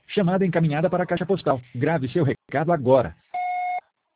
Chamada encaminhada para a caixa postal. Grave seu recado agora.